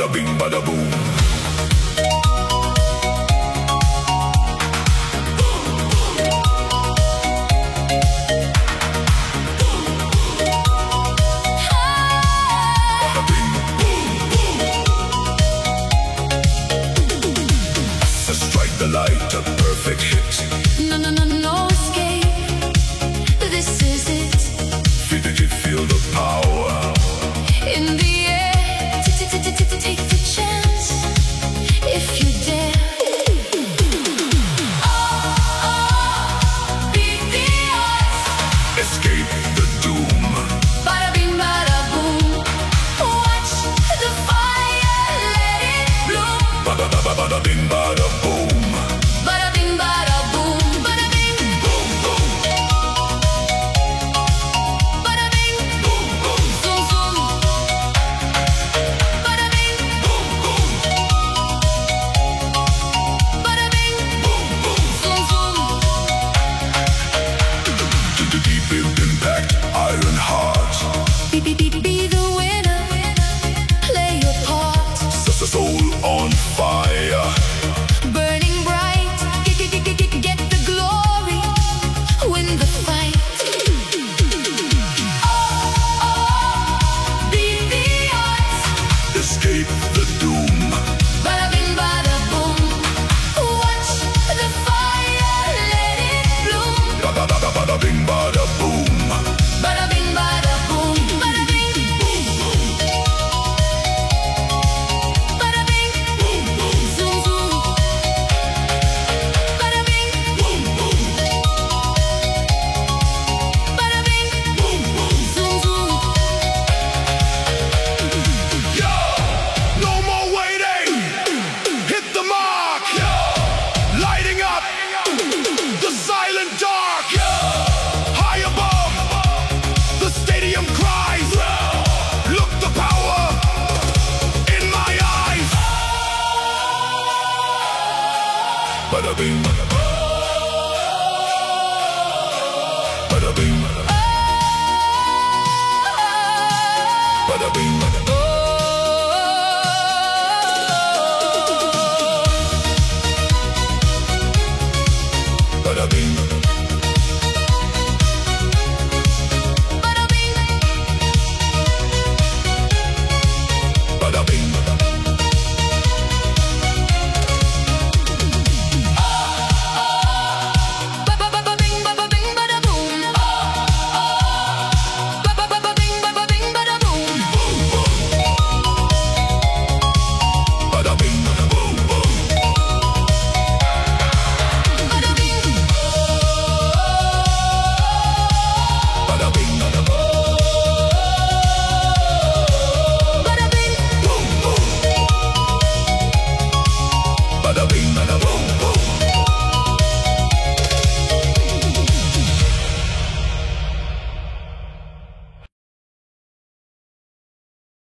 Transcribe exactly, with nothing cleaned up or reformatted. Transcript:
bada bing, bada boom. Light, a perfect hit. No, no, no, no escape. This is it. Feel the, feel the power in the air. Take the chance if you dare. Oh, oh, beat the odds. Escape the doom. Bada bing, bada boom. Watch the fire, let it bloom. Bada bada bada bing, bada boom. Be, be, be, be the winner, play your part. Set the soul on fire, burning bright. Get, get, get, get, get the glory, win the fight. Oh, oh, beat the odds. Escape the doom. Bada bing, bada boom. Watch the fire, let it bloom. Bada bada bada bing, bada boom. Bada bing, bada boom. Bada bing, bada bing, bada bing, bada